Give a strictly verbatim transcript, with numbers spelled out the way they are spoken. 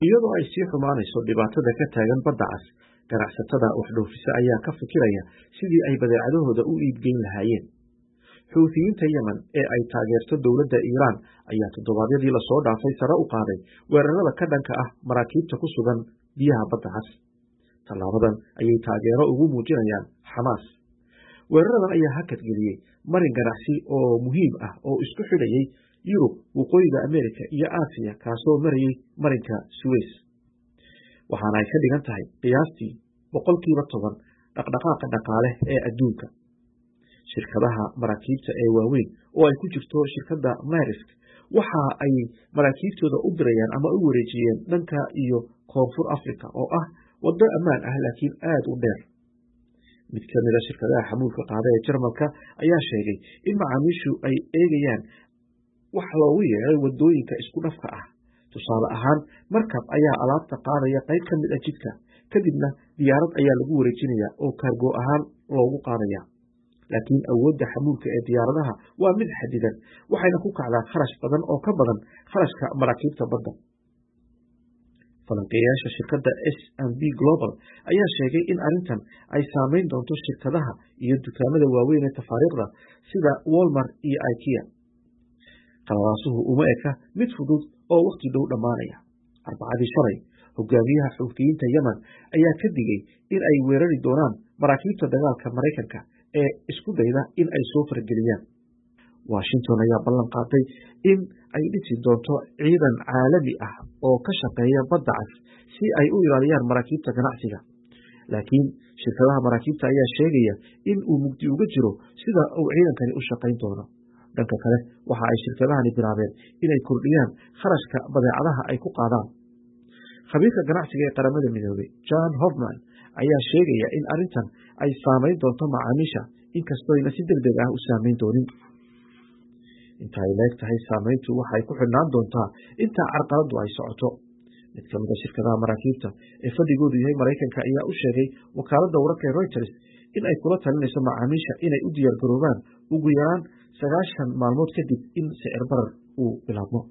iyadoo ay sii xumaanayso dhibaatada ka taagan badda cas, ganacsatada wax dhoofisa ayaa ka fikiraya sidii ay badeecadahooda u iibgeyn lahaayeen. Xuuthiyiinta Yemen ee ay taageerto dowladda Iiraan ayaa toddobaadyadii lasoo dhaafay sare u qaaday weerarada ka dhanka ah maraakiibta ku sugan biyaha badda cas. Tallaabadan ayay taageero ugu muujinayaan Xamaas. Weeraradan ayaa hakad geliyey marin ganacsi oo muhiim ah oo isku xidhayay Yurub, Waqooyiga Ameerika iyo Aasiya kaasoo marayay marinka Suez. Waxaana ay ka dhigan tahay qiyaastii boqolkiiba toban dhaqdhaqaaqa dhaqaale ee adduunka. Shirkadaha maraakiibta ee waaweyn oo ay ku jirto shirkadda Maersk waxa ay maraakiibtooda u dirayaan ama u wareejiyeen dhanka iyo Koonfur Afrika oo ah waddo ammaan ah laakiin aad u dheer. Mid ka mid ah shirkadaha xamuulka qaada ee Jarmalka ayaa sheegay in macaamiishu ay eegayaan wax loogu yeeray waddooyinka isku dhafka ah. Tusaale ahaan, markab ayaa alaabta qaadaya qayb ka mid ah jidka, kadibna diyaarad ayaa lagu wareejinayaa oo kaargo ahaan loogu qaadaya. Laakiin awoodda xamuulka ee diyaaradaha waa mid xadidan, waxayna ku kacdaa kharash badan oo ka badan kharashka maraakiibta badda. Falanqeeyaasha shirkadda S and P Global ayaa sheegay in arrintan ay saameyn doonto shirkadaha iyo dukaamada waaweyn ee tafaariiqda sida Walmart iyo IKEA. Qalalaasuhu uma eka mid fudud oo waqti dhow dhammaanaya. Arbacadii shalay, hogaamiyaha Xuuthiyiinta Yemen ayaa ka digay in ay weerari doonaan maraakiibta dagaalka Maraykanka ee isku dayda in ay soo farageliyaan. Washington ayaa ballan qaaday in ay dhisi doonto ciidan caalami ah oo ka shaqeeya badda cas si ay u ilaaliyaan maraakiibta ganacsiga. Laakiin shirkadaha maraakiibta ayaa sheegaya in uu mugdi uga jiro sida uu ciidankani u shaqayn doono. Dhanka kale, waxa ay shirkadahani bilaabeen inay kordhiyaan kharashka badeecadaha ay ku qaadaan. Khabiirka ganacsiga ee Qaramada Midoobay, John Hoffman, ayaa sheegaya in arrintan ay saameyn doonto macaamiisha inkastoo ayna si degdeg ah u saameyn doonin. Inta ay leeg tahay saameyntu waxay ku xidhnaan doontaa inta carqaladdu ay socoto. Mid ka mid ah shirkadaha maraakiibta ee fadhigoodu yahay Maraykanka ayaa u sheegay wakaaladda wararka ee Reuters in ay kula talinayso macaamiisha inay u diyaar garoobaan ugu yaraan sagaashan maalmood kadib in sicir barar uu bilaabmo.